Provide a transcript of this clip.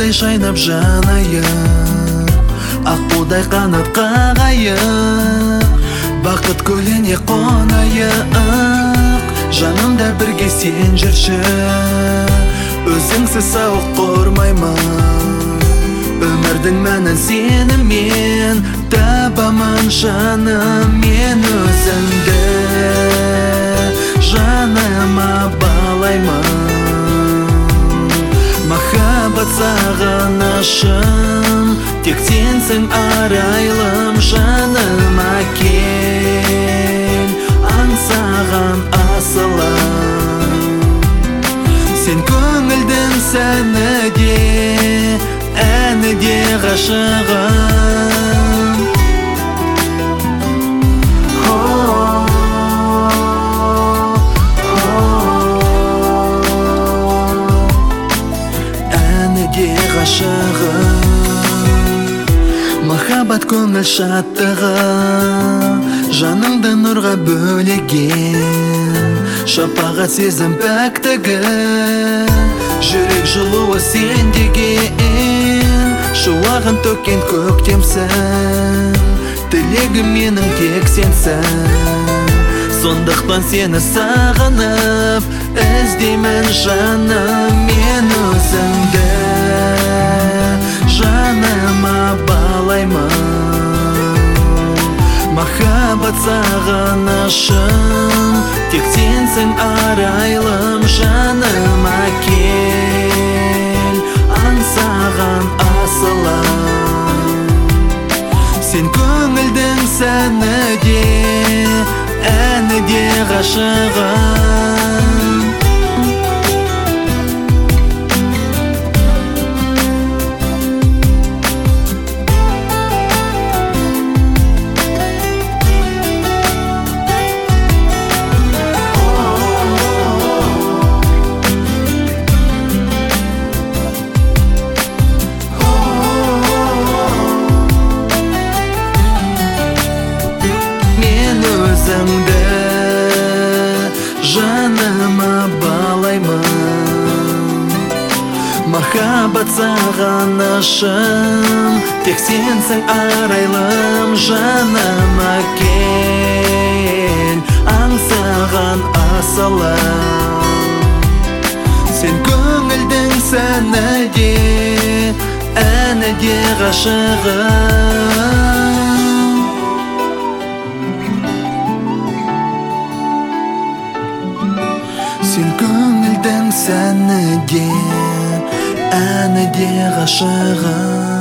Жұлдыздай шайнап жанайып, аққудай қанат қағайып, бақыт көліне қонайық. Жанымда бірге сен жүрші, өзіңсіз сауық құрмаймын. Өмірдің мәнін сенімен табамын жаным. Мен өзіңді жаныма балаймын. Махаббат сағынышым, тек сенсің арайлым. Жаныма кел, аңсаған асылым. Сен көңілдің сәні де, әні де ғашығым. Әні де ғашығым. Махаббат көңіл шаттығы, жаныңды нұрға бөлеген. Шапағат сезім пәктігі, жүрек жылуы сен деген. Шуағын төккен көктемсің, тілегім менің тек сенсің. Сондықтан сені сағынып іздеймін жаным. Мен өзіңді жаныма балаймын. Махаббат сағынышым, тек сенсің арайлым. Жаныма кел, аңсаған асылым. Сен көңілдің сәні де, әні де ғашығым. Өзіңді жаныма балаймын. Махаббат сағынышым, тек сенсің арайлым. Жаныма кел, аңсаған асылым. Сен көңілдің сәні де, әні де ғашығым. Сен көңілдің сәні де, әні де ғашығым.